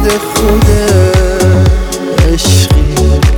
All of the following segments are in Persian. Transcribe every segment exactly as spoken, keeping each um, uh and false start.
خود خود عشقی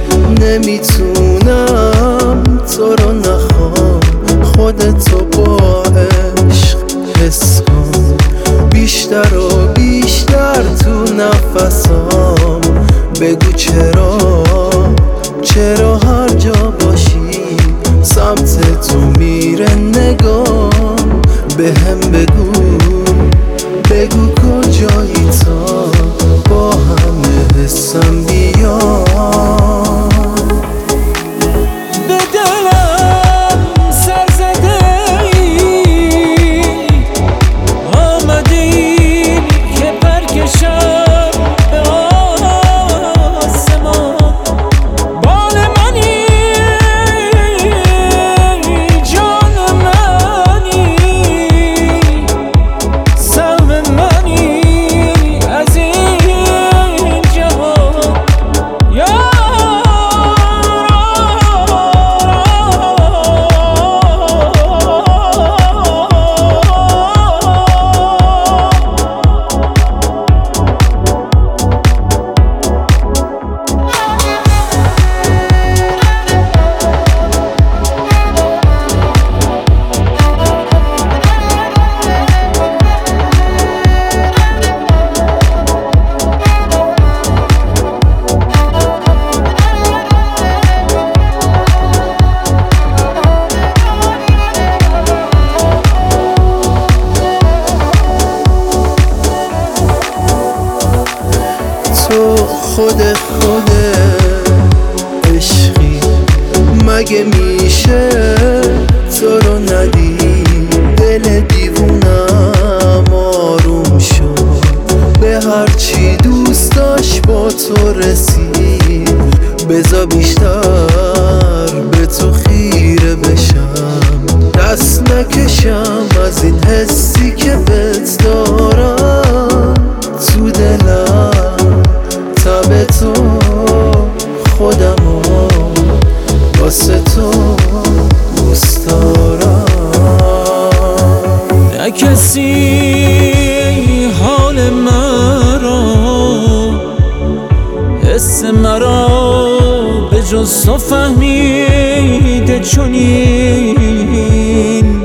نمیتونم تو رو نخوام، خودتو با عشق حس کن بیشتر و بیشتر تو نفسام. بگو چرا چرا هر جا باشی سمت تو میره نگام. بهم بگو بگو کجایی تا با همه حسم بیام. به دلم سر زده ای آمده ای که برکشم به آسمان. بال منی جان منی سهم منی از این جهان. تو خود خود عشقی مگه میشه تو رو ندید؟ دل دیوونم آروم شد به هرچی دوست داشت با تو رسید. بذار بیشتر به تو خیره بشم، دست نکشم از این حسی که بهت دارم تو دلم. تب تو خودمو واسه تو دوست دارم. نه کسی حال مرا حس مرا به جز تو فهمیده چنین.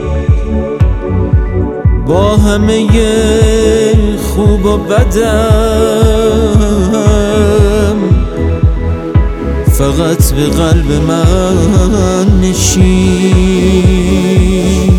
با همه خوب و بدم فقط به قلب من نشین.